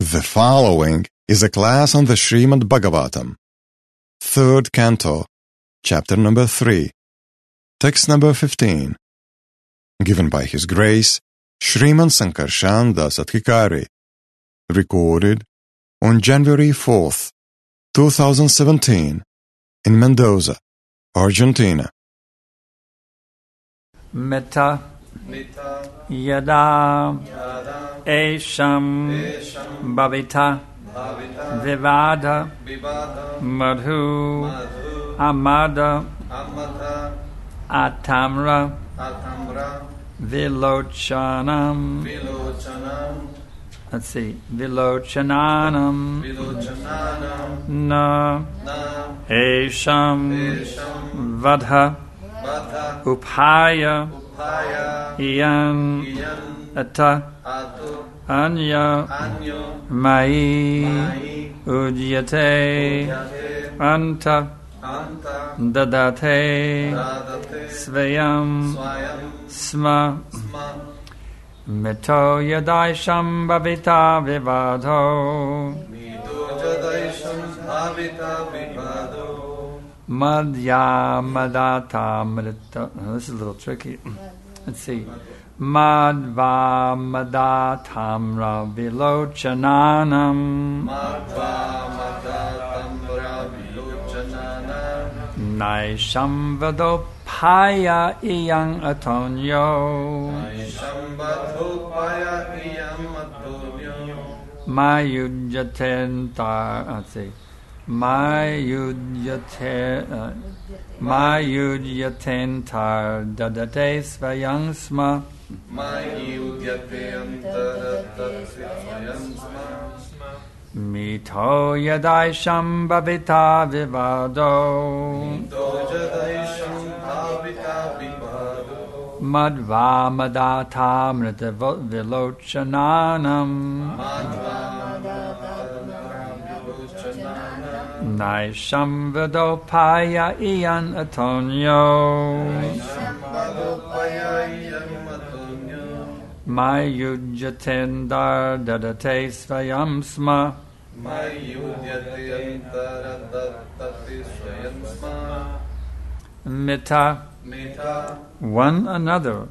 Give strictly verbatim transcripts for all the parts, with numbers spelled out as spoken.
The following is a class on the Srimad Bhagavatam, third canto, chapter number three, text number fifteen, given by His Grace Sriman Sankarshan Das Adhikari, recorded on January fourth, two thousand seventeen, in Mendoza, Argentina. Metta Yada Esham Bhavita Vivada Madhu Amada Atamra Vilochanam Let's see Vilochananam Na Esham Vadha Upaya Iyan Ata Anya Mai Ujyate Anta Dadate Svayam Sma Mito Yadaisham Bhavita Vivado Madhya Madata Madata. This is a little tricky. Let's see. Madhva Madatamra Vilochananam Naisham Vadopaya Iyang Atonyo Mayudyatentar. Let's see. Mayudyate Mayudyatentar Dadate Svayang Sma Mito Yadaisham Bhavita Vivado Madhva Madata Mrita Vilochananam Naisham Vadopaya Iyan Atonyo Mayudjatendar Dadate Svayam Sma Mita one another.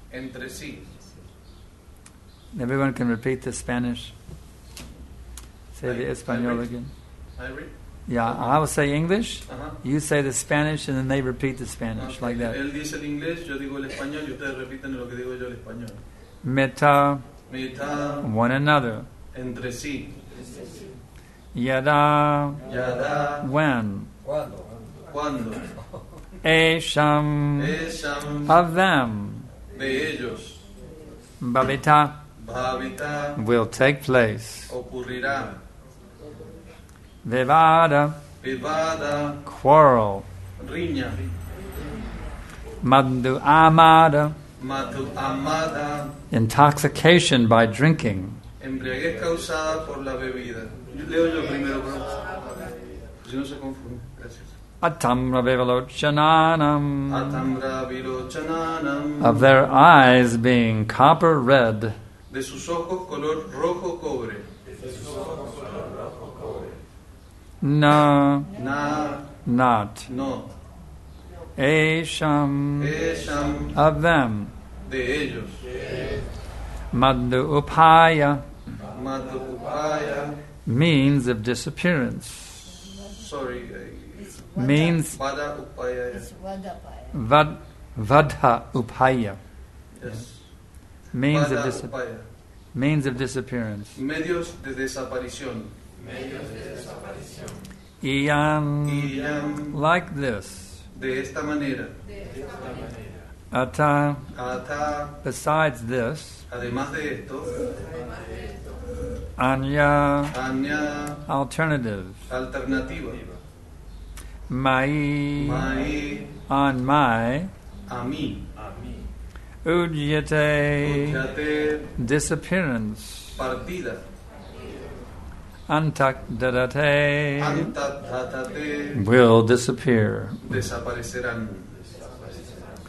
Everyone can repeat the Spanish. Say the Espanol again. Yeah, I will say English, uh-huh. You say the Spanish, and then they repeat the Spanish, okay. Like that. Él dice el inglés, yo digo el español, y ustedes repiten lo que digo yo el español. Meta, Meta, one another. Entre sí. Yada, Yada, when. Cuando. Cuando. Esham, Esham, of them. De ellos. Bhavita, Bhavita, will take place. Ocurrirá. Vivada, Vivada, quarrel. Riña. Madhu amada, Madhu amada, intoxication by drinking. Embriaguez causada por la bebida. Yo leo yo primero, pero si no se confunde. Gracias. Atamra Vilochananam, Atamra Vilochananam, of their eyes being copper red. De sus ojos color rojo cobre. Na, Na, not. no. Esham, Esham, of them. de ellos. Madhu upaya, Madhu upaya, means of disappearance. sorry. Means Vada upaya. vad, vadha upaya. Yes. Means Vada of dis- upaya. means of disappearance. Medios de desaparición. Iyan, Iyan, like this. de esta manera. Ata, Ata, besides this. además de esto. Anya, Anya, alternatives. alternativa. Mai, Mai, on my. a mí. Ujyate, Ujyate, disappearance. partida. Antak dadate, Antatate, will disappear. desaparecerán.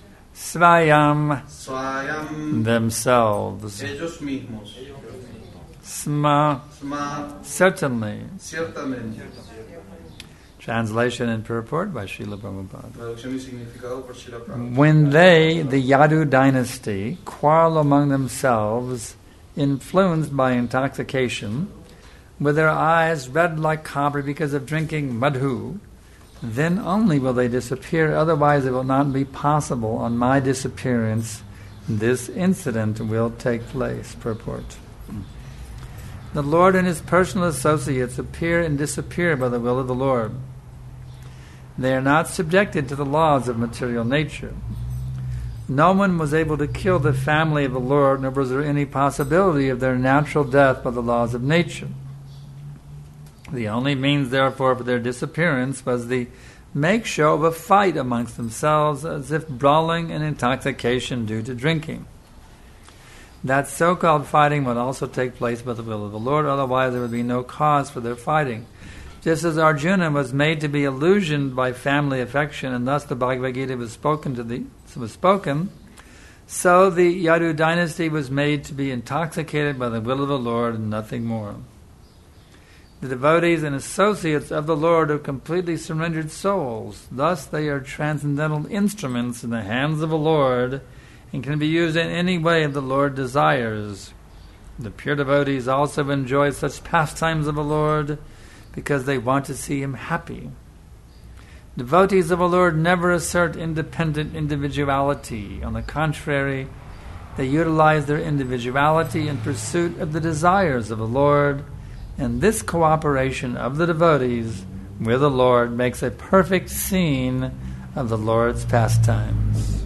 Svayam, Swayam, themselves. ellos mismos. Sma. Sma. Certainly. Ciertamente. Translation and purport by Srila Prabhupada. Traducción y significado por Srila Prabhupada. When they, the Yadu dynasty, quarrel among themselves, influenced by intoxication, with their eyes red like copper because of drinking madhu, then only will they disappear, otherwise it will not be possible. On my disappearance, this incident will take place. Purport. The Lord and His personal associates appear and disappear by the will of the Lord. They are not subjected to the laws of material nature. No one was able to kill the family of the Lord, nor was there any possibility of their natural death by the laws of nature. The only means, therefore, for their disappearance was the make show of a fight amongst themselves, as if brawling and intoxication due to drinking. That so-called fighting would also take place by the will of the Lord, otherwise there would be no cause for their fighting. Just as Arjuna was made to be illusioned by family affection, and thus the Bhagavad Gita was spoken to the was spoken, so the Yadu dynasty was made to be intoxicated by the will of the Lord and nothing more. The devotees and associates of the Lord are completely surrendered souls. Thus they are transcendental instruments in the hands of the Lord and can be used in any way the Lord desires. The pure devotees also enjoy such pastimes of the Lord because they want to see Him happy. Devotees of the Lord never assert independent individuality. On the contrary, they utilize their individuality in pursuit of the desires of the Lord, and this cooperation of the devotees with the Lord makes a perfect scene of the Lord's pastimes.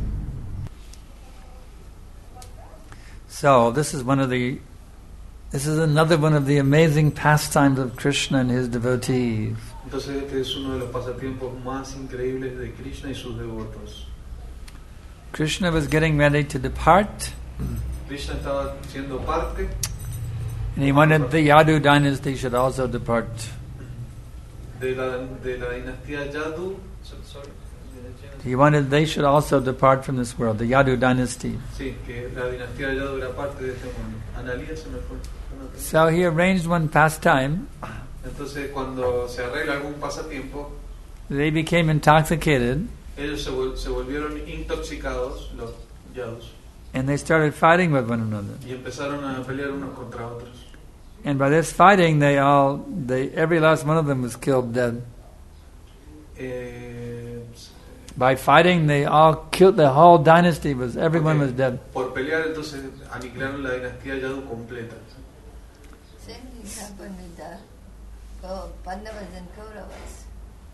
So, this is one of the This is another one of the amazing pastimes of Krishna and his devotees. Entonces este es uno de los pasatiempos más increíbles de Krishna y sus devotos. Krishna was getting ready to depart. Krishna estaba siendo parte. And he wanted the Yadu dynasty should also depart. De la, de la dinastía Yadu. Sorry. He wanted they should also depart from this world, the Yadu dynasty. Sí, que la dinastía Yadu era parte de este mundo. Analía se me fue. So he arranged one pastime. Entonces cuando se arregla algún pasatiempo, they became intoxicated. Ellos se, vol- se volvieron intoxicados, los Yadus. And they started fighting with one another. Y empezaron a pelear unos contra otros. And by this fighting, they all, they every last one of them was killed dead. Eh, by fighting, they all killed, the whole dynasty was, everyone okay. was dead. Por pelear, entonces aniquilaron la dinastía Yadu completa. Same thing happened with the oh, Pandavas and Kauravas.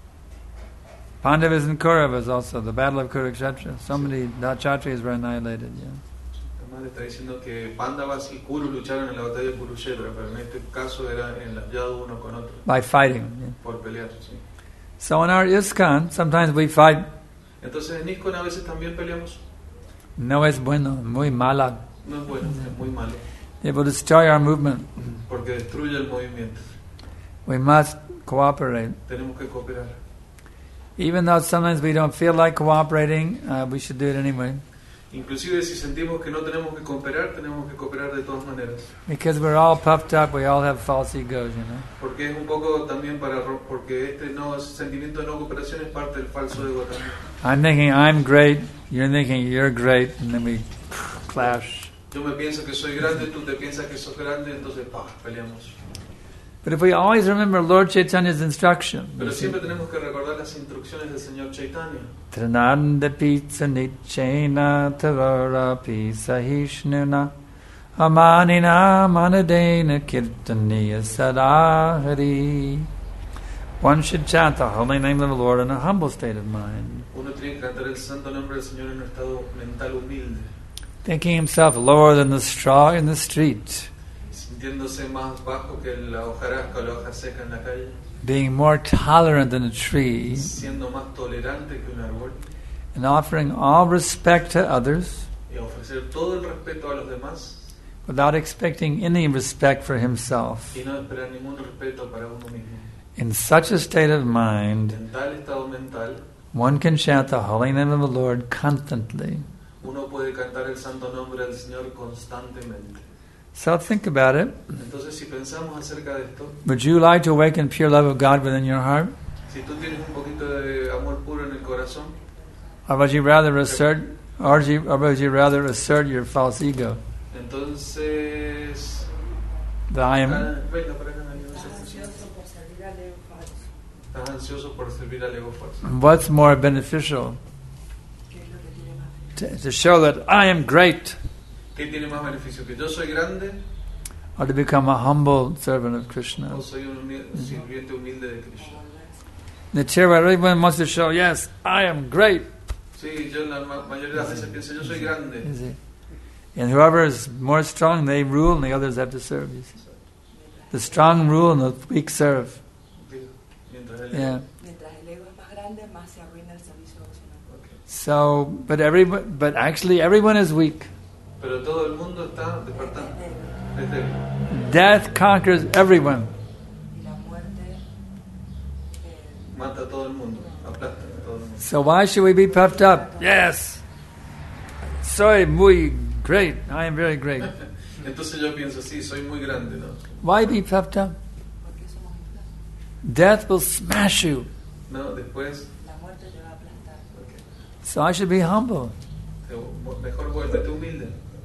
Pandavas and Kauravas also, the battle of Kurukshetra. So many Kshatriyas were annihilated, yeah. Además está diciendo que Pandavas y Kuru lucharon en la batalla de Kurukshetra, pero en este caso era en la Yadu uno con otro. By fighting. Yeah. Por pelear, sí. So in our ISKCON, sometimes we fight. Entonces en ISKCON a veces también peleamos. No es bueno, muy mala. No es bueno, es muy malo. It will destroy our movement. Porque destruye el movimiento. We must cooperate. Tenemos que cooperar. Even though sometimes we don't feel like cooperating, uh, we should do it anyway. Inclusive si sentimos que no tenemos que cooperar, tenemos que cooperar de todas maneras. Because we're all puffed up, we all have false egos, you know. Porque es un poco también para porque este no sentimiento de no cooperación es parte del falso ego también. I'm thinking I'm great, you're thinking you're great, and then we clash. Yo me pienso que soy grande, tú te piensas que sos grande, entonces ¡pah! Peleamos. But if we always remember Lord Chaitanya's instruction, pero siempre tenemos que recordar las instrucciones del Señor Chaitanya. Trananda pizza nichena tarara pisa hishnuna amanina manadena kirtaniya sadahari. One should chant the holy name of the Lord in a humble state of mind. Uno tiene que cantar el santo nombre del Señor en un estado mental humilde. Thinking himself lower than the straw in the street. Sintiéndose más bajo que la hojarasca o la hoja seca en la calle. Being more tolerant than a tree. Siendo más tolerante que un árbol. And offering all respect to others. Y ofrecer todo el respeto a los demás. Without expecting any respect for himself. Y no esperar ningún respeto para uno mismo. In such a state of mind, en tal estado mental, one can chant the holy name of the Lord constantly. Uno puede cantar el santo nombre del Señor constantemente. So think about it. Entonces, si pensamos acerca de esto, Would you like to awaken pure love of God within your heart? si tú tienes un poquito de amor puro en el corazón, Or would you rather assert, or would you, or would you rather assert your false ego? entonces... That I am, Ah, venga, para acá, no sé si- Estás ansioso por servir al ego falso. what's more beneficial? To, to show that I am great, ¿Qué tiene más beneficio? ¿Que yo soy grande or to become a humble servant of Krishna? o soy un humil- sirviente humilde de Krishna? The chair everyone wants to show, yes, I am great. Sí, yo la ma- mayoría de las veces pienso, yo soy grande. You see? And whoever is more strong, they rule, and the others have to serve. You see? The strong rule, and the weak serve. Mientras él- Yeah. Mientras el ego es más grande, más se arruina el servicio devocional. Ok. So, but everyone, but actually, everyone is weak. Pero todo el mundo está despertando. Es débil. Death conquers everyone. Y la muerte eh, Mata a todo el mundo, aplasta a todo el mundo. So why should we be puffed up? Yes, soy muy great. I am very great. Entonces yo pienso, sí, soy muy grande, ¿no? Why be puffed up? porque somos inflados. Death will smash you. No, después, La muerte te va a aplastar. ok, So I should be humble. te- mejor vuélvete humilde.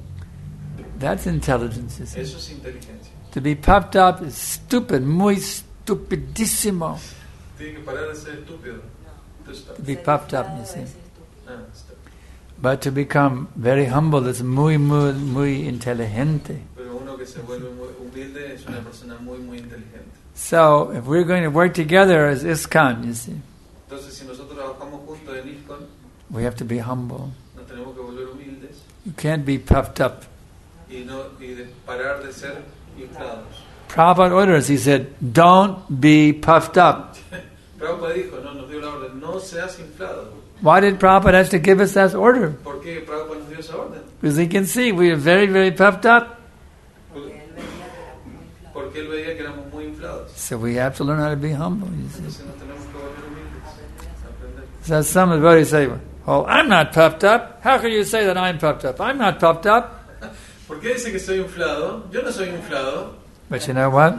That's intelligence, you see. Eso es inteligencia. To be puffed up is stupid, muy stupidísimo. Tiene que parar de ser estúpido. No. Tú estás- To be Ser puffed up, inflado you es see. estúpido. Ah, está. But to become very humble is muy, muy, muy inteligente. Pero uno que se vuelve muy humilde es una persona muy, muy inteligente. So if we're going to work together as ISKCON, you see, Entonces, si nosotros trabajamos juntos en ISKCON, we have to be humble. nos tenemos que volver humildes You can't be puffed up. y, no, y de parar de ser inflados. Prabhupada orders, he said, don't be puffed up. Prabhupada dijo, no, nos dio la orden, no seas inflado. Why did Prabhupada have to give us that order? ¿Por qué Prabhupada nos dio esa orden? Because he can see we are very, very puffed up. Porque él veía que éramos muy inflados. Porque él veía que éramos muy inflados. So we have to learn how to be humble, you see. Entonces nos tenemos que volver humildes, aprender. So some of the devotees say, oh, I'm not puffed up. How can you say that I'm puffed up? I'm not puffed up. ¿Por qué dice que soy inflado? Yo no soy inflado. But you know what?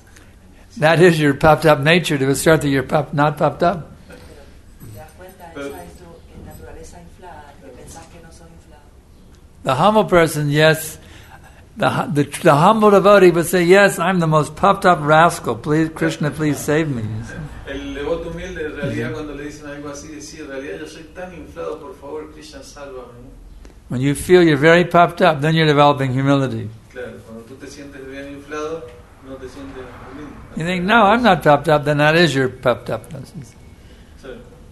That is your puffed up nature to assert that you're puffed, not puffed up. Te das cuenta, Pero- esa es tu eh, naturaleza inflada, que pensás que no sos inflado. The humble person, yes, the, hu- the the humble devotee would say, yes, I'm the most puffed up rascal. Please, Krishna, please save me. You see. El devoto humilde, en realidad, cuando le dicen algo así, decía, en realidad yo soy tan inflado, por favor, Krishna, sálvame. When you feel you're very puffed up, then you're developing humility. Claro, cuando tú te sientes bien inflado, no te sientes humilde. You think, no, I'm not puffed up, then that is your puffed upness. Sí.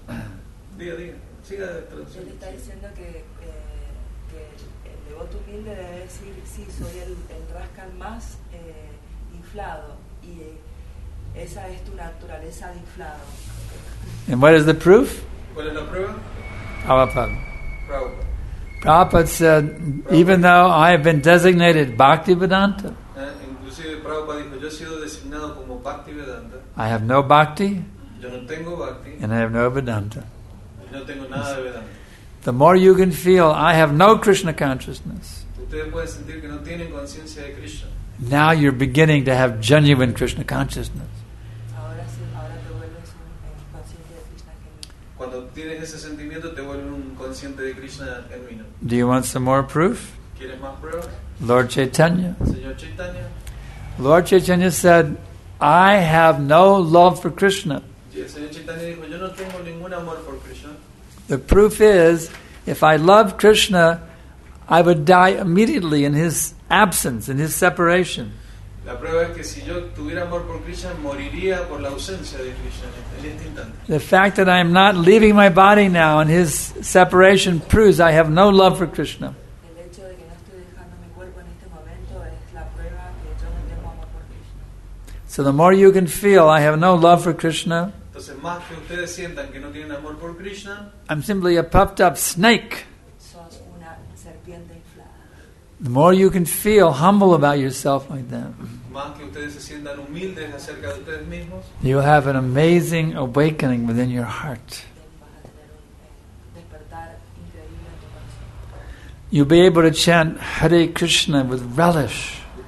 Diga, diga, siga Él traduciendo. está diciendo que, eh, que el devoto humilde debe decir, sí, soy el, el rascal más eh, inflado, y eh, esa es tu naturaleza de inflado. And what is the proof? ¿Cuál es la prueba? Prabhupada. Prabhupada. Prabhupada said, even though I have been designated Bhaktivedanta, Eh, Inclusive Prabhupada dijo, yo he sido designado como Bhakti Vedanta, I have no Bhakti yo no tengo Bhakti and I have no Vedanta. y no tengo nada de Vedanta. The more you can feel, I have no Krishna consciousness, Ustedes pueden sentir que no tienen conciencia de Krishna. now you're beginning to have genuine Krishna consciousness. Ahora sí, ahora te vuelves un eh, consciente de Krishna genuino. Cuando tienes ese sentimiento te vuelves un consciente de Krishna genuino. Do you want some more proof? ¿Quieres más pruebas? Lord Chaitanya. Señor Chaitanya. Lord Chaitanya said, I have no love for Krishna. Y el Señor Chaitanya dijo, yo no tengo ningún amor por Krishna. The proof is, if I loved Krishna, I would die immediately in his absence, in his separation. La prueba es que si yo tuviera amor por Krishna, moriría por la ausencia de Krishna en este instante. The fact that I am not leaving my body now in his separation proves I have no love for Krishna. El hecho de que no estoy dejando mi cuerpo en este momento es la prueba que yo no tengo amor por Krishna. So the more you can feel I have no love for Krishna, Entonces, más que ustedes sientan que no tienen amor por Krishna, I'm simply a puffed up snake. Sos una serpiente inflada. The more you can feel humble about yourself like that, más que ustedes se sientan humildes acerca de ustedes mismos, you'll have an amazing awakening within your heart. Vas a tener un eh, despertar increíble en tu corazón. You'll be able to chant Hare Krishna with relish.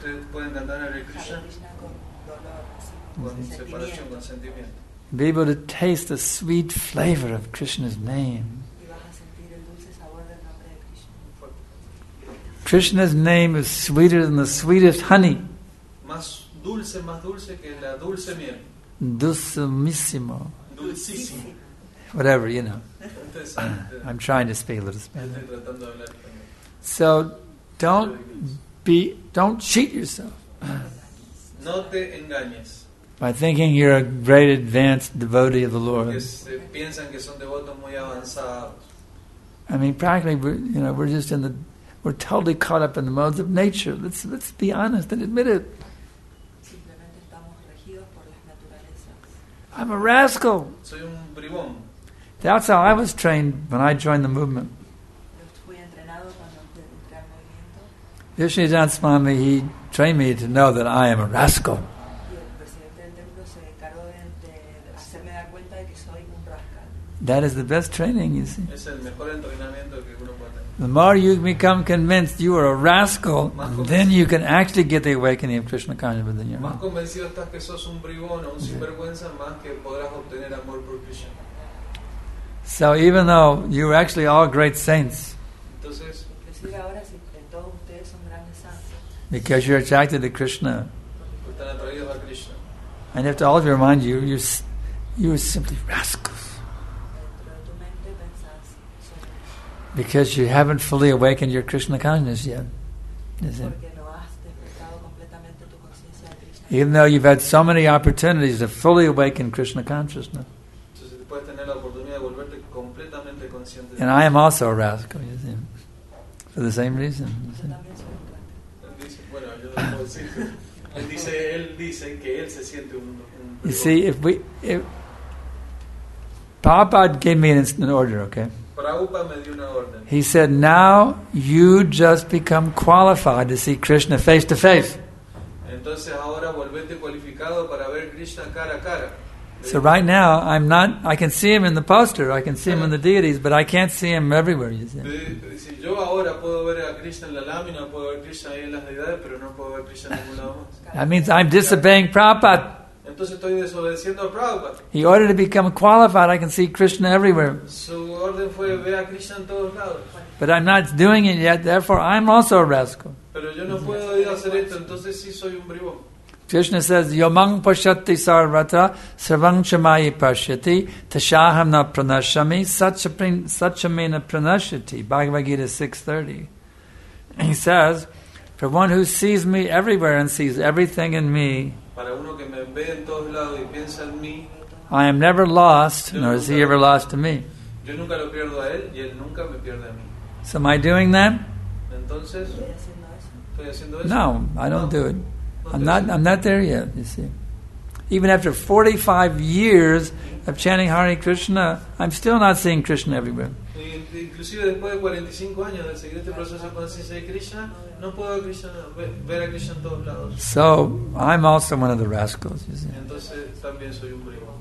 dolor, así, con con separación, sentimiento. con sentimiento. Be able to taste the sweet flavor of Krishna's name. Y vas a sentir el dulce sabor del nombre de Krishna. Krishna's name is sweeter than the sweetest honey. Más dulce, más dulce que la dulce miel. Dulcimissimo. Dulcísimo. Whatever, you know. Interesante. I'm trying to speak a little Spanish. Estoy tratando de hablar español. So don't be, don't cheat yourself No te engañes. by thinking you're a great advanced devotee of the Porque Lord. se piensan que son devotos muy avanzados. I mean, practically, we're, you know, we're just in the, we're totally caught up in the modes of nature. Let's let's be honest and admit it. Simplemente estamos regidos por las naturalezas. I'm a rascal. Soy un bribón. That's how I was trained when I joined the movement. Yo fui entrenado cuando entré al movimiento Vishnujan Swami, he trained me to know that I am a rascal. y el presidente del templo se encargó de, de hacerme dar cuenta de que soy un rascal. That is the best training, you see. Es el mejor entrenamiento que uno puede tener. The more you become convinced you are a rascal, then you can actually get the awakening of Krishna consciousness within your Más heart. convencido estás que sos un bribón o un sinvergüenza, más que podrás obtener amor por Krishna. So even though you're actually all great saints, Entonces, Inclusive ahora si eh, todos ustedes son grandes santos, because you're attracted to Krishna, están atraídos a Krishna. and you have to always remind you, you're, s- you're simply rascals. dentro de tu mente pensás, soy Because you haven't fully awakened your Krishna consciousness yet. You see? porque no has despertado completamente tu conciencia de Krishna. Even though you've had so many opportunities to fully awaken Krishna consciousness. Entonces puedes tener la oportunidad de volverte completamente consciente de And I am also a rascal, you see. For the same reason. You Yo see. también soy un rascal. Él dice, bueno, yo no puedo decir. Él dice, él dice que él se siente un, un You bribón. see, if we... If, Prabhupada gave me an, an order, okay? Prabhupada me dio una orden. He said, now you just become qualified to see Krishna face to face. Entonces ahora volvete cualificado para ver Krishna cara a cara. So right now, I'm not, I can see him in the poster, I can see him in the deities, but I can't see him everywhere, you see. Si yo ahora puedo ver a Krishna en la lámina, puedo ver a Krishna ahí en las deidades, pero no puedo ver a Krishna en ningún lado más. That means I'm disobeying Prabhupada. Entonces estoy desobedeciendo a Prabhupada. He ordered to become qualified, I can see Krishna everywhere. Su orden fue ver a Krishna en todos lados. But I'm not doing it yet, therefore I'm also a rascal. Pero yo no puedo ir a hacer esto, entonces sí soy un bribón. Krishna says, Yomang pashati sarvata sarvang chamayi pashyati tashaham na pranashami sachamena pranashati. Bhagavad Gita six thirty. He says, for one who sees me everywhere and sees everything in me, Para uno que me ve en todos lados y piensa en mí, I am never lost, nor is he ever lost to me. yo nunca lo pierdo a él y él nunca me pierde a mí. So am I doing that? Entonces, Estoy haciendo eso. ¿estoy haciendo eso? No, I don't do it. No I'm estoy not. haciendo- I'm not there yet. You see, even after forty-five years of chanting Hare Krishna, I'm still not seeing Krishna everywhere. Y- Inclusive después de cuarenta y cinco años de seguir este proceso de conciencia de Krishna, no puedo ver, Krishna, ver, ver a Krishna en todos lados. So I'm also one of the rascals. You see, Entonces también soy un bribón.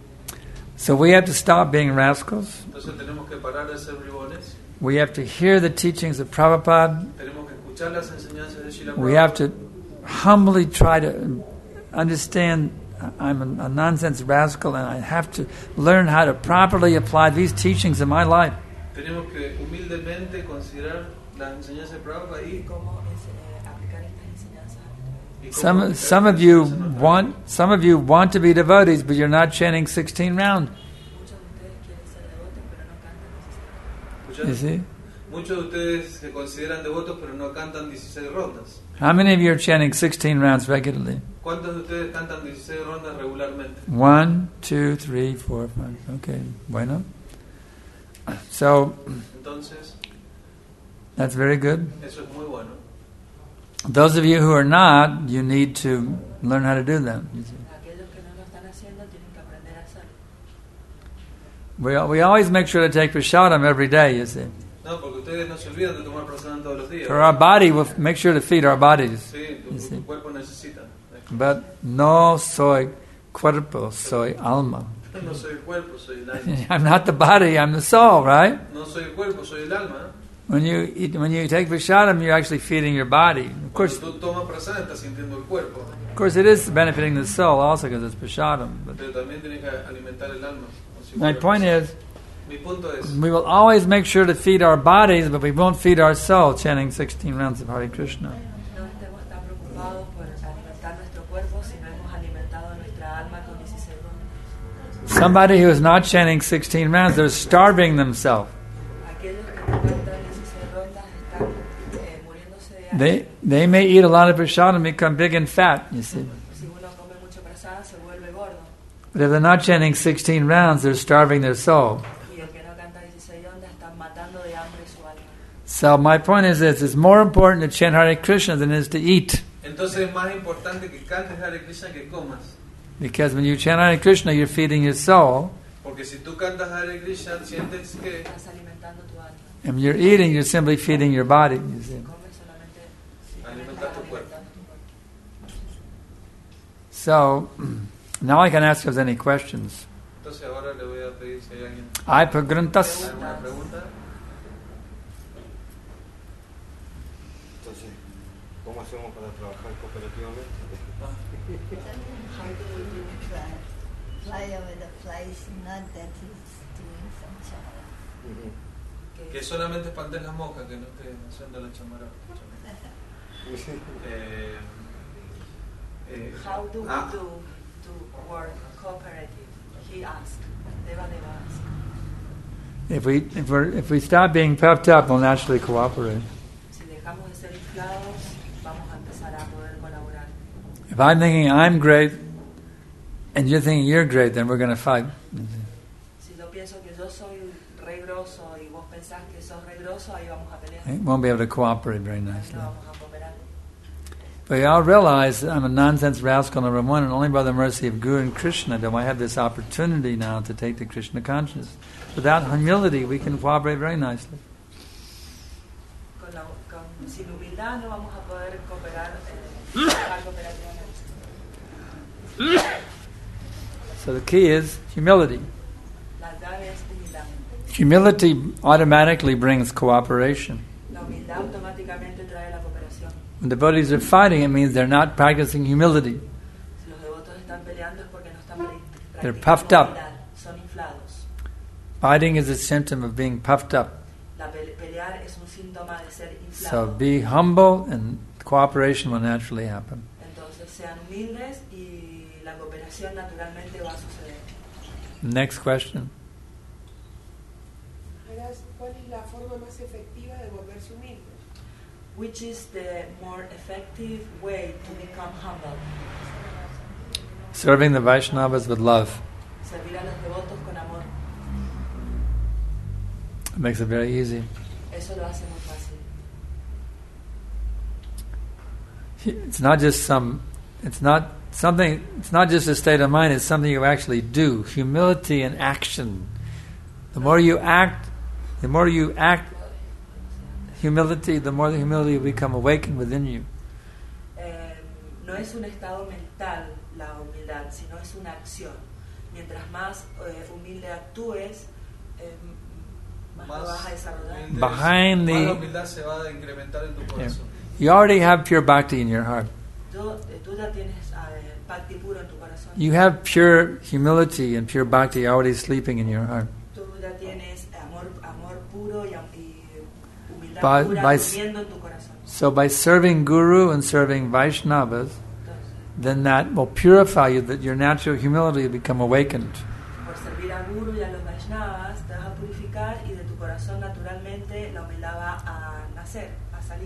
so we have to stop being rascals. Entonces tenemos que parar de ser bribones, We have to hear the teachings of Prabhupada. tenemos que escuchar las enseñanzas de Srila We have Prabhupada. to humbly try to understand. I'm a, a nonsense rascal, and I have to learn how to properly apply these teachings in my life. Tenemos que humildemente considerar las enseñanzas de Prabhupada Y y, cómo es, eh, aplicar estas enseñanzas. y cómo Some aplicar some of estas you enseñanzas en nuestra want vida. some of you want to be devotees, but you're not chanting sixteen round. Muchos de ustedes quieren ser devotos, pero no cantan necesariamente. You ¿Escucharon? see, Muchos de ustedes se consideran devotos pero no cantan dieciséis rondas. how many of you are chanting sixteen rounds regularly? ¿Cuántos de ustedes cantan dieciséis rondas regularmente? One, two, three, four, five. Okay, bueno. So Entonces, that's very good. eso es muy bueno. Those of you who are not, you need to learn how to do that. You see. Aquellos que no lo están haciendo tienen que aprender a hacerlo. We we always make sure to take prasadam every day. You see, No, porque ustedes no se olvidan de tomar prasadam todos los días. for our body, we'll make sure to feed our bodies. Sí, tu, You see. tu cuerpo necesita. But no soy cuerpo, soy alma. No soy el cuerpo, soy el alma. I'm not the body, I'm the soul, right? No soy el cuerpo, soy el alma. When you eat, when you take prasadam, you're actually feeding your body. Of course, Cuando tú tomas prasadam, estás sintiendo el cuerpo. Of course, it is benefiting the soul also because it's prasadam. But Pero también tienes que alimentar el alma. Si my fuera point prasad. is, Mi punto es, we will always make sure to feed our bodies, but we won't feed our soul chanting sixteen rounds of Hare Krishna. No estemos tan preocupados por alimentar nuestro cuerpo si no hemos alimentado nuestra alma con dieciséis rondas. Somebody who is not chanting sixteen rounds, they're starving themselves. Aquellos que no cantan dieciséis rondas están eh, muriéndose de hambre. They they may eat a lot of prasadam and become big and fat, you see. Si uno come mucho prasada se vuelve gordo. But if they're not chanting sixteen rounds, they're starving their soul. Y el que no canta dieciséis rondas están matando de hambre su alma. So my point is this, it's more important to chant Hare Krishna than it is to eat. entonces es más importante que cantes Hare Krishna que comas. Because when you chant Hare Krishna, you're feeding your soul. Porque si tú cantas Hare Krishna, sientes que Estás alimentando tu alma. And when you're eating, you're simply feeding your body, you see. Comes solamente alimentas tu cuerpo. So, now I can ask if there's any questions. Entonces ahora le voy a pedir si hay alguien Hay preguntas? alguna pregunta. Entonces, ¿cómo hacemos para trabajar cooperativamente? How do we try? Fly over the flies, not that he's doing some chamara. Que solamente espantes las moscas, que no estés haciendo la chamara. eh, eh, How do we ah, do to work cooperative? He asked. Deva Deva asked. If we if we if we stop being puffed up, we'll naturally cooperate. Si dejamos de ser inflados, vamos a empezar a poder colaborar. If I'm thinking I'm great, and you're thinking you're great, then we're going to fight. Si yo pienso que yo soy re grosso y vos pensás que sos re grosso, ahí vamos a pelear. We won't be able to cooperate very Ahí nicely. no vamos a cooperar. But we all realize that I'm a nonsense rascal number one, and only by the mercy of Guru and Krishna do I have this opportunity now to take the Krishna consciousness. Without humility, we can cooperate very nicely. Con la, con, sin humildad no vamos a poder cooperar eh, trabajar cooperativamente. So the key is humility. La clave es humildad. Humility automatically brings cooperation. La humildad automáticamente trae la cooperación. When devotees are fighting, it means they're not practicing humility. Si los devotos están peleando es porque no están pra- They're practicando puffed up. humildad, son inflados. Fighting is a symptom of being puffed up. La pe- pelear es un síntoma de ser inflado. So be humble and cooperation will naturally happen. Entonces sean humildes y la cooperación naturalmente va a suceder. Next question. ¿Cuál es la forma más efectiva de volverse humilde? Which is the more effective way to become humble? Serving the Vaishnavas with love. Servir a los devotos con amor. It makes it very easy. Eso lo hace muy fácil. It's not just some, it's not something, it's not just a state of mind, it's something you actually do. Humility and action. The more you act, the more you act humility, the more the humility will become awakened within you. Eh, no es un estado mental la humildad, sino es una acción. Mientras más eh, humilde actúes, eh, más, lo vas a desarrollar. Behind the- más la humildad se va a incrementar en tu corazón. You already have pure bhakti in your heart. Tú, eh, tú ya tienes eh, bhakti puro en tu corazón. You have pure humility and pure bhakti already sleeping in your heart. Tú ya tienes amor, amor puro y, am- y humildad By- pura by- durmiendo en tu corazón. So by serving Guru and serving Vaishnavas, Entonces, then that will purify you, that your natural humility will become awakened. por servir a Guru y a los Vaishnavas, te vas a purificar y de tu corazón naturalmente la humildad va a nacer, a salir.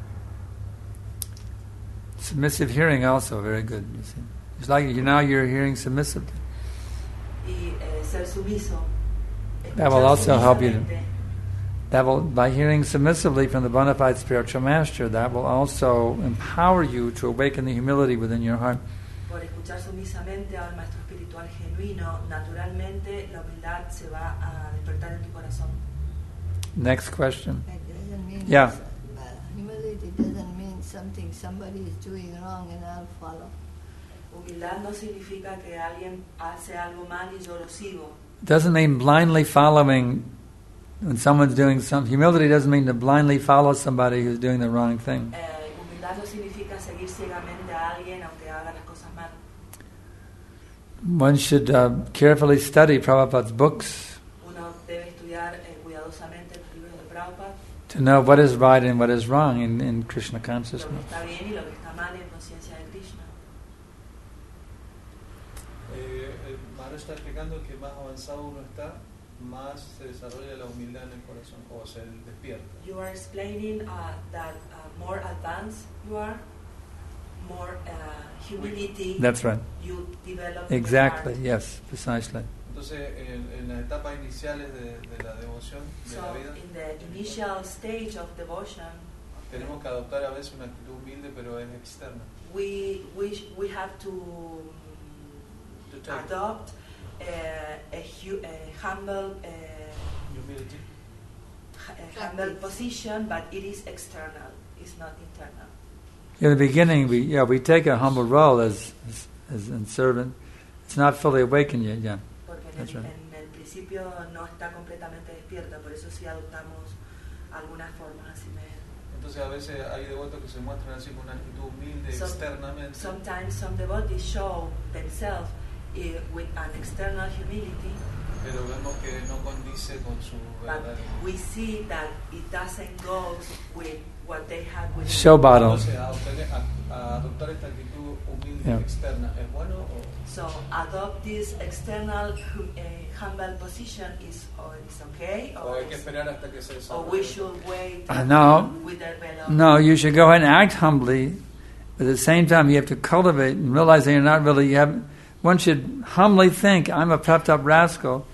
Submissive hearing also, very good. You see. It's like you now you're hearing submissively. Y eh, ser sumiso. That will also help you. sumisamente. That will, by hearing submissively from the bona fide spiritual master, that will also empower you to awaken the humility within your heart. Por escuchar sumisamente a un maestro espiritual genuino, naturalmente la humildad se va a despertar en tu corazón. Next question. That doesn't mean Yeah. uh, humility doesn't mean something somebody is doing wrong and I'll follow. Humildad no significa que alguien hace algo mal y yo lo sigo. It doesn't mean blindly following when someone's doing some humility doesn't mean to blindly follow somebody who's doing the wrong thing. Eh, humildad no significa seguir ciegamente a alguien aunque haga las cosas mal. One should uh, carefully study Prabhupada's books Uno debe estudiar eh, cuidadosamente los libros de Prabhupada, to know what is right and what is wrong in, in Krishna lo que consciousness. está bien y lo que está mal en conciencia de Krishna. Eh, el Maharaj está explicando que más avanzado uno está, más se desarrolla la humildad en el corazón, o se despierta. You are explaining uh, that uh, more advanced you are, more uh, humility That's right. you develop. in Exactly. your heart. Yes, precisely. Entonces, en, en las etapas iniciales de, de la devoción, de So la vida, in the initial stage of devotion, tenemos que adoptar a veces una actitud humilde, pero es externa. we we we have to To take adopt uh, a, hu- a humble uh, humility. a humble position, but it is external. It's not internal. In the beginning, we yeah we take a humble role as as, as a servant. It's not fully awakened yet. Yeah. Porque en That's el, right. en el principio no está completamente despierta, por eso sí adoptamos algunas formas así medio. Entonces, a veces hay devotos que se muestran así con una actitud humilde Some- externamente, Sometimes some devotees show themselves eh, with an external humility, pero vemos que no condice con su but verdad. we see that it doesn't go with what they have within. Show bottle. Entonces, a, obtener- a- a adoptar esta actitud humilde Yeah. externa, ¿es bueno o...? So adopt this external hum, uh, humble position is or is okay, O or, hay que is- esperar hasta que se or we desarrolle. should wait Uh, no. with the develop. No, you should go ahead and act humbly, but at the same time, you have to cultivate and realize that you're not really. You have. One should humbly think, "I'm a puffed up rascal,"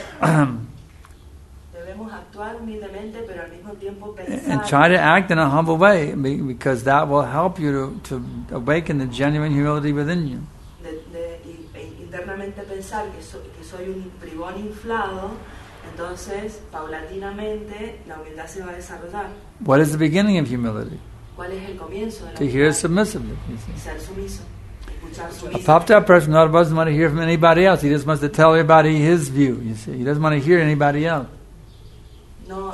Debemos actuar humildemente, pero al mismo tiempo and pensar try to act in a humble way, be- because that will help you to, to awaken the genuine humility within you. de, de- y- e internamente pensar que, so- que soy un bribón inflado, entonces paulatinamente la humildad se va a desarrollar. What is the beginning of humility? ¿Cuál es el comienzo de la To hear humildad? submissively. you see. Ser sumiso, escuchar A sumiso. puffed up person not doesn't want to hear from anybody else. He just wants to tell everybody his view. You see, he doesn't want to hear anybody else. No,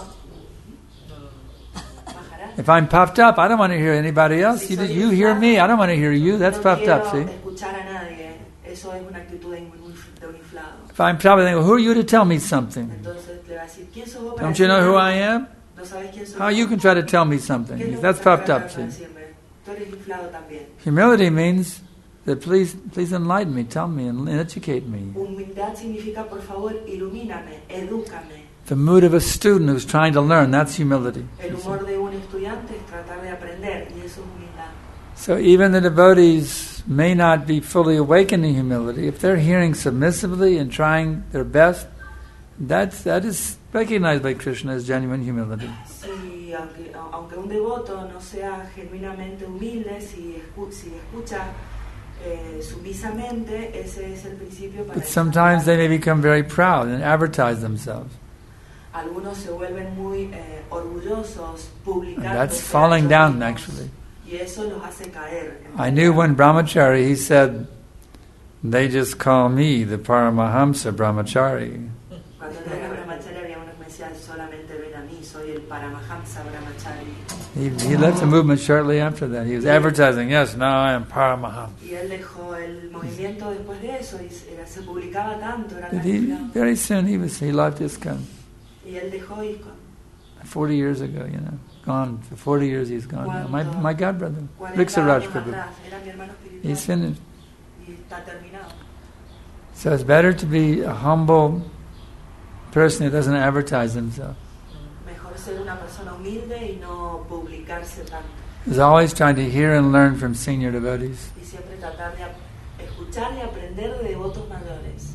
Maharaj. If I'm puffed up, I don't want to hear anybody else. Si You, soy just, you hear inflado, me. I don't want to hear you. That's no puffed up. quiero See. escuchar a nadie. Eso es una actitud de un, de un inflado. If I'm puffed up, I think, well, who are you to tell me something? Entonces le va a decir, ¿quién sos vos para Don't you know decirme who algo? I am? ¿No sabes quién soy How yo? you can try to tell me ¿Qué es something? lo That's que puffed tratas up. para See. decirme? Tú eres inflado también. Humility means that please, please enlighten me, tell me, and educate me. Humildad significa, por favor, ilumíname, edúcame. The mood of a student who's trying to learn, that's humility. El humor de un estudiante es tratar de aprender, y eso es humildad. So even the devotees may not be fully awakened in humility. If they're hearing submissively and trying their best, that's, that is recognized by Krishna as genuine humility. Si, aunque, aunque un devoto no sea genuinamente humilde, si, escu- si escucha eh, sumisamente, ese es el principio para But sometimes they may become very proud and advertise themselves. algunos se vuelven muy eh, orgullosos, And publicando. that's falling down, actually. Y eso los hace caer. en I knew realidad. one brahmachari, he said, they just call me the Paramahamsa brahmachari. Cuando yo era brahmachari había unos que me decían, solamente ven a mí, soy el Paramahamsa brahmachari. He, he left the movement shortly after that. He was advertising, yes, now I am Paramahamsa. Y él dejó el movimiento después de eso y se, era- se publicaba tanto, era But tan he, inflado. very soon he was, he left ISKCON. Y él dejó ISKCON. Forty years ago, you know, gone. For forty years he's gone now. My, my god brother, cuarenta Riksaraj años Prabhu. atrás, era mi hermano espiritual. He's finished. Y está terminado. So it's better to be a humble person who doesn't advertise himself. Mejor ser una persona humilde y no publicarse tanto. He's always trying to hear and learn from senior devotees. Y siempre tratar de ap- escuchar y aprender de devotos mayores.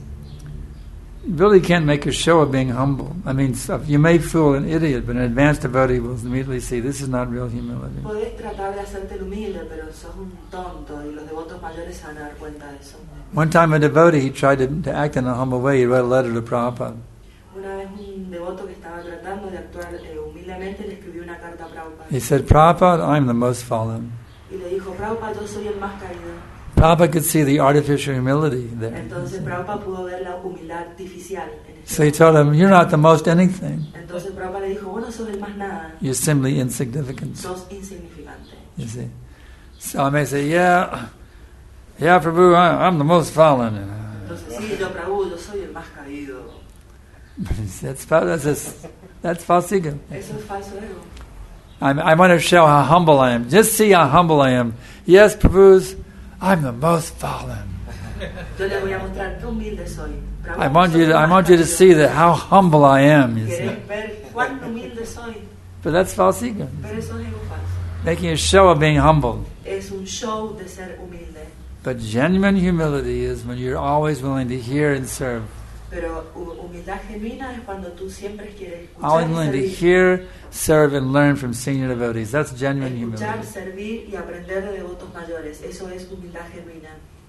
You really can't make a show of being humble. I mean, so you may fool an idiot, but an advanced devotee will immediately see this is not real humility. Podés tratar de hacerte el humilde, pero sos un tonto y los devotos mayores se van a dar cuenta de eso. One time a devotee, he tried to, to act in a humble way. He wrote a letter to Prabhupada. Una vez un devoto que estaba tratando de actuar eh, humildemente le escribió una carta a Prabhupada He said, Prabhupada, I'm the most fallen. y le dijo, Prabhupada, yo soy el más caído. Prabhupada could see the artificial humility there. Entonces Prabhupada pudo ver la humildad artificial en este So he told him, you're not the most anything. Entonces Prabhupada le dijo, vos no sos el más nada, You're simply insignificant. sos insignificante. You see. So I may say, yeah, yeah, Prabhu, I, I'm the most fallen. Entonces sí, yo Prabhu, yo soy el más caído. That's, that's, that's, that's false ego. Eso es falso ego. I, I want to show how humble I am. Just see how humble I am. Yes, Prabhu's, I'm the most fallen. Yo le voy a mostrar qué humilde soy. Prabhu, I want soy you to, el I más want you to caído. see that how humble I am. You see. Querés ver cuán humilde soy, But that's false ego. pero eso es ego falso. Making a show of being humble. Es un show de ser humilde. But genuine humility is when you're always willing to hear and serve. Pero hu- humildad genuina es cuando tú siempre quieres Always escuchar y willing to servir. hear, serve, and learn from senior devotees. That's genuine Escuchar, humility. servir y aprender de devotos mayores. Eso es humildad genuina.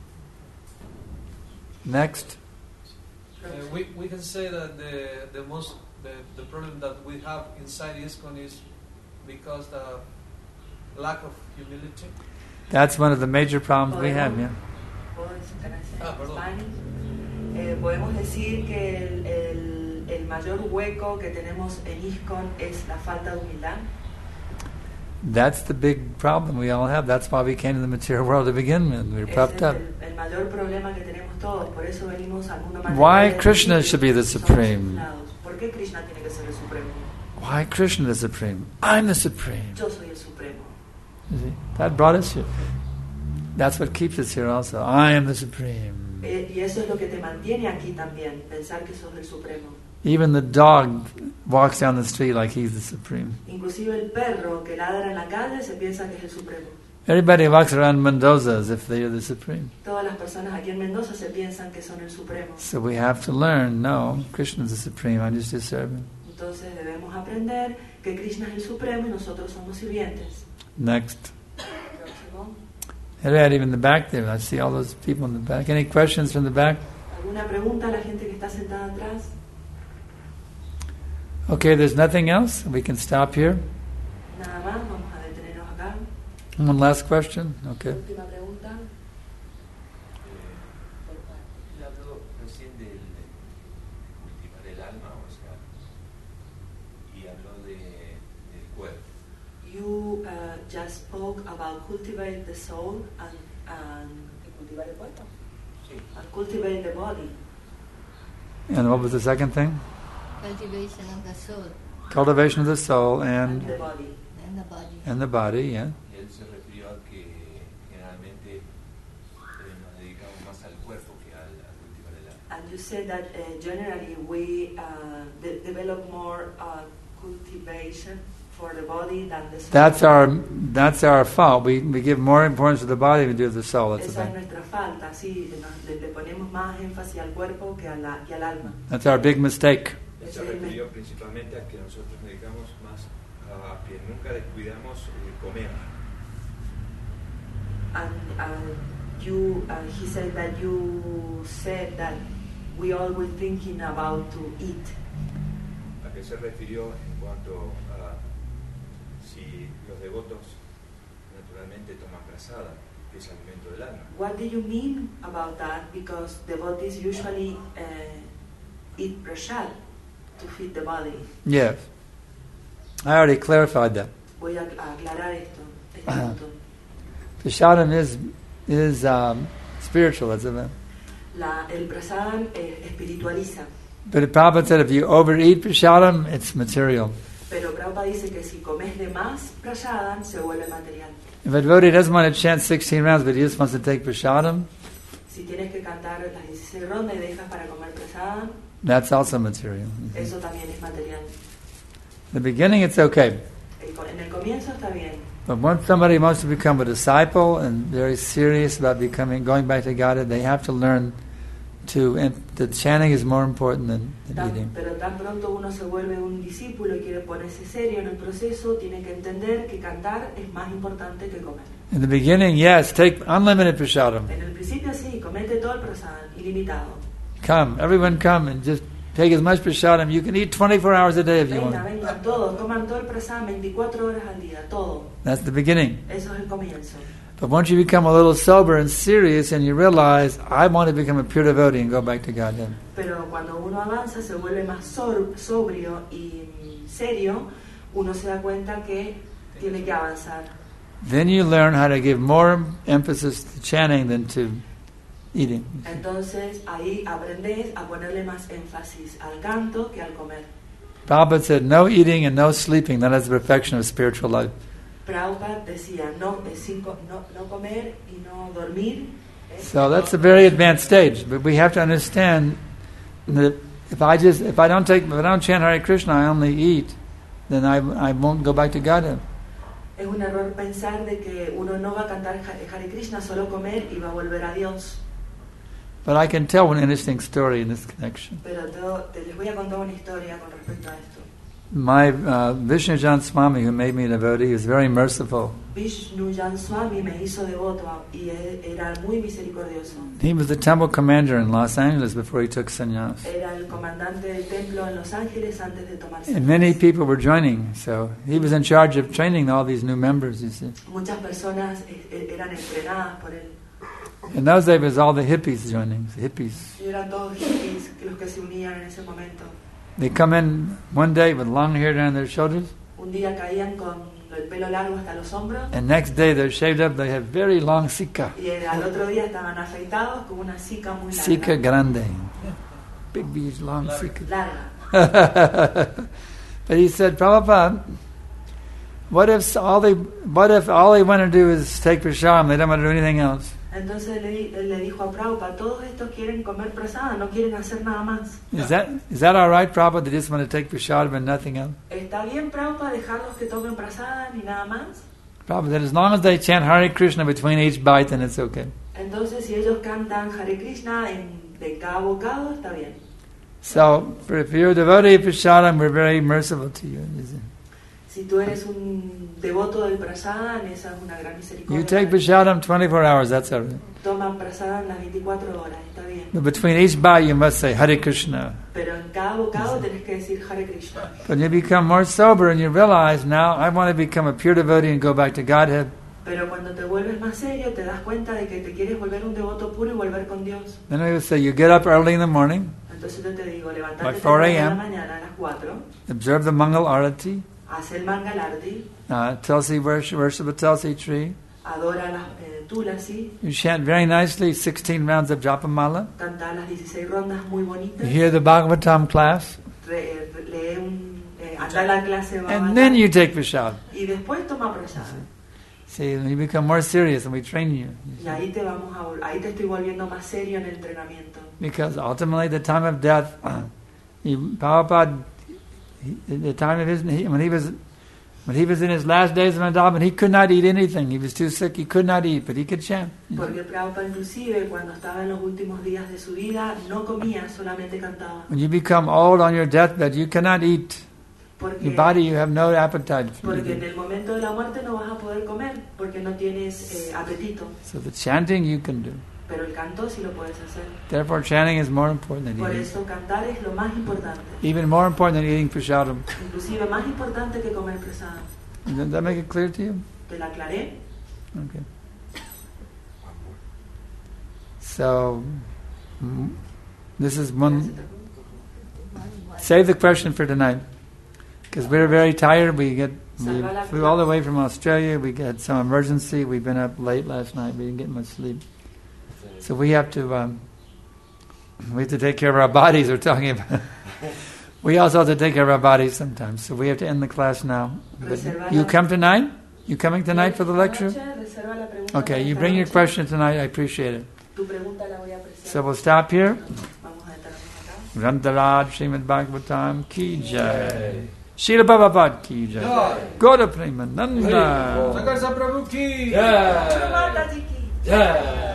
Next. Uh, we, we can say that the, the most the, the problem that we have inside ISKCON is because the lack of humility. That's one of the major problems we have, yeah. ¿Puedo decir- can I say Ah, in perdón. Spanish? Eh, podemos decir que el, el, el mayor hueco que tenemos en ISKCON es la falta de humildad. That's the big problem we all have. That's why we came to the material world to begin with. We were Ese puffed es up. el, el mayor problema que tenemos todos. Por eso venimos al mundo material. Why de Krishna decir should be the somos supreme? inflados. ¿Por qué Krishna tiene que ser el supremo? Why Krishna the Supreme? I'm the Supreme. Yo soy el supremo. You see? That brought us here. That's what keeps us here also. I am the Supreme. Eh, y eso es lo que te mantiene aquí también, pensar que sos el supremo. Even the dog walks down the street like he's the Supreme. Inclusive el perro que ladra en la calle se piensa que es el supremo. Everybody walks around Mendoza as if they are the Supreme. Todas las personas aquí en Mendoza se piensan que son el supremo. So we have to learn, no, Krishna's the Supreme, I'm just a servant. Entonces debemos aprender que Krishna es el supremo y nosotros somos sirvientes. Next. Próximo. Right, even in the back there, I see all those people in the back. Any questions from the back? ¿Alguna pregunta a la gente que está sentada atrás? Okay, there's nothing else. We can stop here. Nada más, vamos a detenernos acá. One last question. Okay. Última pregunta. Él habló recién del de cultivar el alma, o sea, y habló de, del cuerpo. You uh, just spoke about cultivate the soul and, and cultivar el cuerpo. Sí. And cultivate the body. And what was the second thing? Cultivation of the soul Cultivation of the soul and And the body. and the body. and the body, yeah. Y él se refirió a que generalmente eh, nos dedicamos más al cuerpo que al, a cultivar el alma. And you said that uh, generally we uh, de- develop more uh, cultivation for the body than the soul. That's our that's our fault. We we give more importance to the body than we do to the soul. That's the Esa es thing. nuestra falta, sí, nos- le, le ponemos más énfasis al cuerpo que, a la, que al alma. That's our big mistake. Él se refirió principalmente a que nosotros nos dedicamos más a que nunca descuidamos el comer. And uh, you, uh, he said that you said that we always thinking about to eat. ¿A qué se refirió en cuanto a si los devotos naturalmente toman prasada, que es alimento del alma? What do you mean about that? Because devotees usually uh, eat prasad to feed the body. Yes. I already clarified that. Voy a a aclarar esto, este punto. Prasadam is is um, spiritual, isn't it? La, el prasadam eh, espiritualiza, But Prabhupada said if you overeat prasadam, it's material. pero Prabhupada dice que si comes de más prasadam se vuelve material. If a devotee doesn't want to chant sixteen rounds, but he just wants to take prasadam, Si tienes que cantar las dieciséis rondas y dejas para comer prasadam, that's also material. eso también es material. In the beginning, it's okay. El co- en el comienzo está bien, But once somebody wants to become a disciple and very serious about becoming, going back to Godhead, they have to learn to, and the chanting is more important than, than tan- eating. pero tan pronto uno se vuelve un discípulo y quiere ponerse serio en el proceso, tiene que entender que cantar es más importante que comer. In the beginning, yes, take unlimited prasadam. En el principio sí, comete todo el prasadam, ilimitado. Come, everyone come and just take as much prasadam. You can eat twenty-four hours a day if you Venga, want. venga, todos, coman todo el prasadam veinticuatro horas al día, todo. That's the beginning. Eso es el comienzo. But once you become a little sober and serious and you realize, I want to become a pure devotee and go back to Godhead. Pero cuando uno avanza, se vuelve más sor- sobrio y serio, uno se da cuenta que tiene que avanzar. Then you learn how to give more emphasis to chanting than to eating. Entonces ahí aprendes a ponerle más énfasis al canto que al comer. Prabhupada said, no eating and no sleeping, that is the perfection of spiritual life. Prabhupada decía, no, es cinco, no, no comer y no dormir. So that's a very advanced stage, but we have to understand that if I just if I don't take if I don't chant Hare Krishna, I only eat, then I I won't go back to Godhead. Es un error pensar de que uno no va a cantar Hare Krishna, solo comer y va a volver a Dios. But I can tell one interesting story in this connection. Pero te, te les voy a contar una historia con respecto a esto. My uh, Vishnujan Swami, who made me a devotee, is very merciful. Vishnujan Swami me hizo devoto y era muy misericordioso. He was the temple commander in Los Angeles before he took sannyas. Era el comandante del templo en Los Ángeles antes de tomar sannyas. And many people were joining, so he was in charge of training all these new members, you see. Muchas personas eran entrenadas por él. In those days, it was all the hippies joining, the hippies. Y eran todos hippies los que se unían en ese momento. They come in one day with long hair down their shoulders. Un día caían con el pelo largo hasta los hombros. And next day they're shaved up, they have very long sika. Y al otro día estaban afeitados con una sika muy larga. Sika grande. Big, big, long sika. Larga. But he said, Prabhupada, what if all they, what if all they want to do is take prashadam, they don't want to do anything else? Entonces le, le dijo a Prabhupada, todos estos quieren comer prasada, no quieren hacer nada más. Is that is that all right, Prabhupada? They just want to take prashadam and nothing else? ¿Está bien, Prabhupada, dejarlos que tomen prasada ni nada más? Prabhupada said, as long as they chant Hare Krishna between each bite, then it's okay. Entonces, si ellos cantan Hare Krishna en, de cada bocado, está bien. So, for, if you're a devotee of prashadam, we're very merciful to you. Si tú eres un devoto del prasada, esa es una gran misericordia. You take prashadam twenty-four hours, that's all right. Toman prasada en las veinticuatro horas, está bien. But between each bite, you must say Hare Krishna. Pero en cada bocado tenés que decir Hare Krishna. But you become more sober and you realize, now I want to become a pure devotee and go back to Godhead. Pero cuando te vuelves más serio, te das cuenta de que te quieres volver un devoto puro y volver con Dios. Then I would say, you get up early in the morning. Entonces yo te digo, levantate Like four temprano en la a.m. mañana a las cuatro. Observe the Mangal Arati. Hace el Mangal Arati. Uh, Tulsi worship, worship a Tulsi tree. Adora las eh, tulasi. You chant very nicely sixteen rounds of Japamala. Canta las dieciséis rondas muy bonitas. You hear the Bhagavatam class. Re, re, lee un, eh, anda la clase de And then you take prashad. Y después toma prasada. See, you become more serious and we train you. Y ahí te vamos a, ahí te estoy volviendo más serio en el entrenamiento. Because ultimately, the time of death, he, Prabhupada, he, the time of his he, when he was when he was in his last days of endowment, he could not eat anything. He was too sick. He could not eat, but he could chant. Porque Prabhupada inclusive cuando estaba en los últimos días de su vida no comía, solamente cantaba. When you become old on your deathbed, you cannot eat. Porque, your body, you have no appetite for porque eating. en el momento de la muerte no vas a poder comer porque no tienes eh, apetito. So the chanting you can do. Pero el canto sí lo puedes hacer. Therefore, chanting is more important than Por eating. eso cantar es lo más importante. Even more important than eating prasadam. Inclusive más importante que comer prasada. Does that make it clear to you? ¿Te la aclaré? Okay. So, mm, this is one. Save the question for tonight, because we're very tired. We get we flew all the way from Australia. We had some emergency. We've been up late last night. We didn't get much sleep, so we have to um, we have to take care of our bodies. We're talking about. We also have to take care of our bodies sometimes, so we have to end the class now. But you come tonight? You coming tonight for the lecture? Okay, you bring your question tonight. I appreciate it. So we'll stop here. Grantaraj Srimad Bhagavatam ki jai. Srila Prabhupada ki jai. Gaura Premananda. Sakarsa Prabhu ki jai.